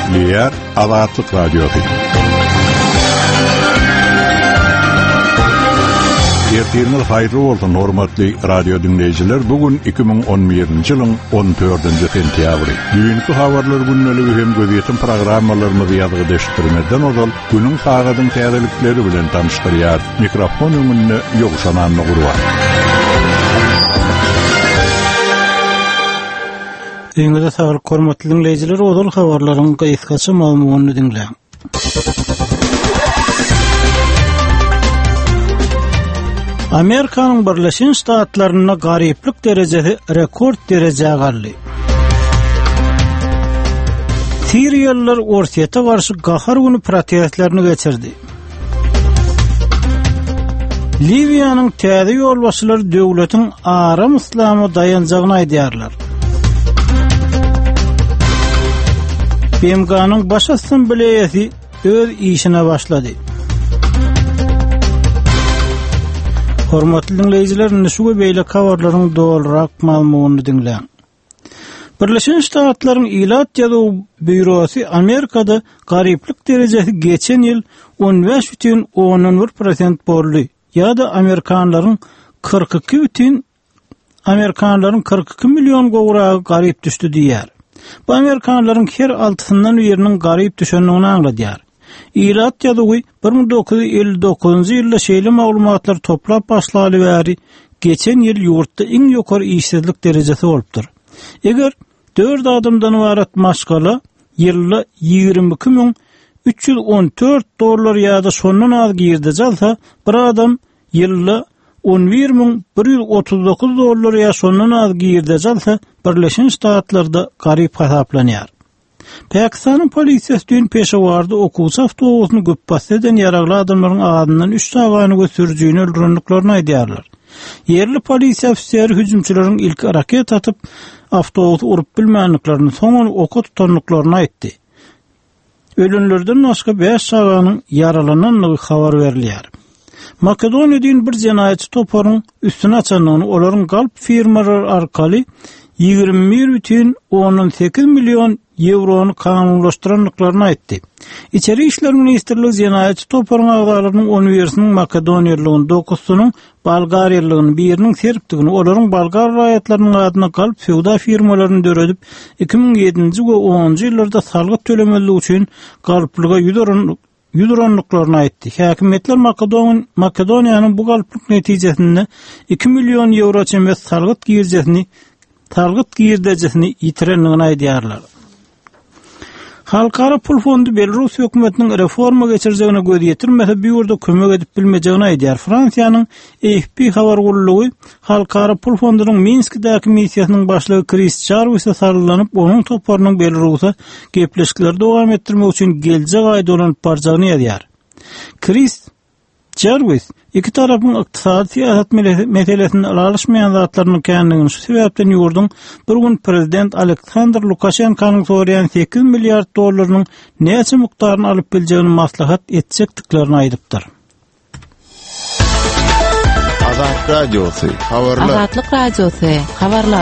Kepler Azatlyk Radiosu. Ertiriniz hayırlı bolsun hormatly radio dinleyijiler. Bugün 2011-nji ýylyň 14-nji sentýabry. Düýnkü habarlar günneligi hem gözetim programmalarymyzy ýazgydyşdyrmazdan ozal günüň sagadyň täzelikleri bilen tanışdyrýar. Mikrofon öňünde ýogşanan Nurwa. Düýňde saglyk hormatly dinleyijiler, ozal habarlaryň gaýsgaça maglumatyny dinleýän. Amerikanyň Birleşen Ştatlaryna garyplyk derejesi rekord derejäge galdy. Siriýalılar Orsiýete garşy gahar güni protestlerini geçirdi. Libyanyň täze ýolbaşçylary döwletiň aram islamy dayanjagyny aýdýarlar. BMG'nyň baş assambleýasy öz işine başlady. Hormatly dinleyijiler, şu beýle habarlaryň dolarak maglumatyny dinleýän. Birleşen Ştatlaryň Ilat ýazyw bürosy Amerikada garyplyk derejesi geçen ýyl 15,11% boldy. Ýa-da Amerikanlaryň 42 milyon gowragy garyp düşdi diýär. Bu Amerikanlaryň her 6-syndan biriniň garyp düşendigini aňladýar. Ilat ýazywy 1959-njy ýylda şeýle maglumatlar toplap başlaly bäri geçen ýyl ýurtda iň ýokary işsizlik derejesi bolupdyr. Eger 4 adamdan ibaret maşgala ýylda $22.314 ýa-da şondan az girdi jalsa, bir adam ýylda $11.139 ýa şondan az girdi jalsa, Birleşen Ştatlarda garyp hasaplanýar. Pakistanyň polisiýasy dün peşewarda okuwçy awtobusyny göpbas eden ýaragly adamlaryň adynyň 3 sagany götürjüni öldürendiklerini aýdýarlar. Yerli polisiýa ofiseri hüjümçileriň ilk raket atyp awtobusy urup bilmänliklerini, soňra oka tutanlyklaryny aýtdy. Ölenlerden başga 5 saganyň yaralananlygy habar berilýär. Makedoniýadan bir jenaýetçi toparyň üstüne açanlygyny, olaryň galp firmalary arkaly 21,18 milyon euronu kanunlaşdyranlyklaryny aýtdy. İçeri işler ministrligi jenaýetçi toparyň agzalarynyň 11-siniň Makedoniýalygyny, 9-synyň Bolgariýalygyny, 1-iniň Serbdigini, olaryň Bolgar raýatlarynyň adyna galp feodal firmalaryny döredip 2007-nji we 10-njy ýyllarda salgyk tölemeligi üçin galplyga ýuduranlyklaryny aýtdy. Häkimetler Makedoniýanyň bu galplyk netijesinde 2 milyon euro çember salgyk giýirdejesini ýitirenligini aýdýarlar. Halkara pul fondu Belarus hökümetiniň reforma geçirjegine göz ýetirmese bir ýurda kömek edip bilmejegini aýdýar. Fransiýanyň AFP habar gurulugy Halkara pul fondunyň Minskdäki missiýasynyň başlygy Chris Jarvis'e sarylanyp, onuň toparynyň Belarusa gepleşikleri dowam etdirmek üçin geljek aýda olanyp barjagyny ýazýar. Chris Jarvis iki tarapyň ykdysady siýasat meselesinde alışmaýan zatlaryny kendigini şu sebäpden ýurdun bir gün prezident Aleksandr Lukashenkanyň sorýan $8 milyard näçe mukdaryny alyp geljegini maslahat etjekdiklerini aýdypdyr. Azatlyk Radiosu habarlar. Azatlyk Radiosu habarlar.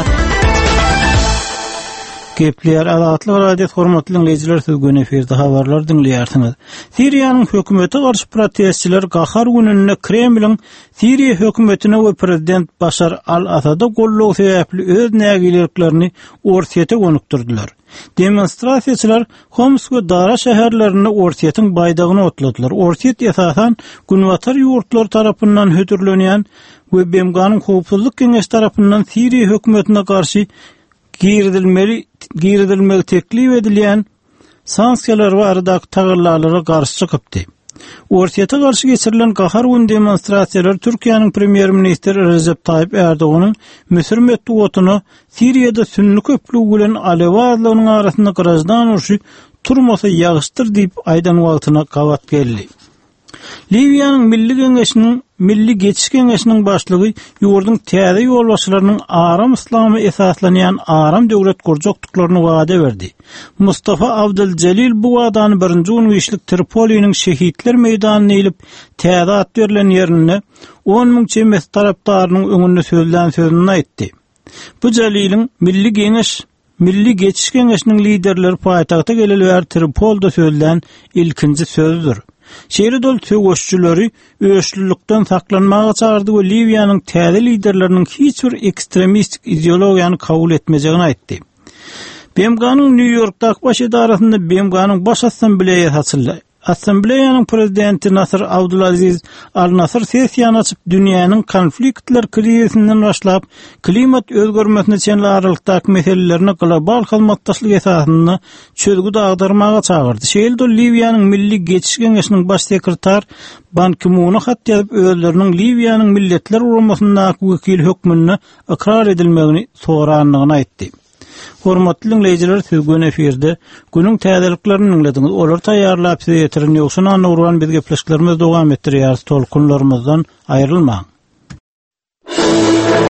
Kepler Azatlyk Radiosu hormatly dinleyijiler, siz gün eferde habarlar dinleýärsiňiz. Siriýanyň hökümeti garşy protestçiler gahar gününe Kremliň Siriýa hökümetine we prezident Başar al-Asada gollug sebäpli öz nägiliklerini Orsiýete gönükdirdiler. Demonstrasiýaçylar Homs we Dara şäherlerinde Orsiýetyň baýdagyny otladylar. Orsiýet esasan günwatar ýurtlar tarapyndan hötürlenýän we BMG'nyň howpsuzlyk keňeşi tarapyndan Siriýa hökümetine garşy giridilmeli teklif edilýän sanksiýalar we aradaky tagallary garşy çykypdy. Orsiýete garşy geçirilen gahar gün demonstrasiýalar Türkiýanyň premier ministri Recep Tayyip Erdoğanyň Müsir metdugatyny Siriýada sünni köplügi bilen Alevi adlarynyň arasynda garaşdan urşy turmasa ýagyşdyr diýip aýdan wagtyna gawat geldi. Libyanyň Milli Geçiş Keňeşiniň başlygy ýurdun täze ýolbaşçylarynyň aram islamy esaslanýan aram döwlet gurjokdyklaryny wada berdi. Mustafa Abdülcelil bu wadany 1-nji günüşlik Tripoliniň şehitler meýdanyna ilip täze at berilen ýerine 10.000 çemes tarapdarynyň öňünde sözlen sözüni aýtdy. Bu Celilin Milli Geňeş Milli Geçiş Geňeşiniň liderleri paýtagta gelelibär Tripolda söýlen ilkinji sözdür. Şeýle dol töweşçüleri öýüşlülükden saklanmaga çağırdy we Libyanyň täze liderleriniň hiç bir ekstremistik ideologiýany kabul etmejegini aýtdy. BMG'nın New York'daki baş idarasında BMG'nın baş Assambleýanyň prezidenti Nasir Abdulaziz Al-Nasir sessiýany açyp dünýäniň konfliktler krizisinden başlap klimat özgörmesine çenli aralykdaky meselelerine global hyzmatdaşlyk esasyny çözgü dagdarmaga çağırdy. Şeýle Libyanyň Milli Geçiş Geňeşiniň baş sekretar Ban Ki-moon'a hat ýazyp özleriniň Libyanyň Milletler Uramasyndaky wekil hökmüni ikrar edilmegini soranlygyny aýtdy. Hormatly dinleyijiler, sizgen eferde günüň täzeliklerini dinlediňiz. Olar taýýarlap size ýetiren ýoksa Nurwan biz gepleşiklerimiz dowam etdirýär. Tolkunlarymyzdan aýrylmaň.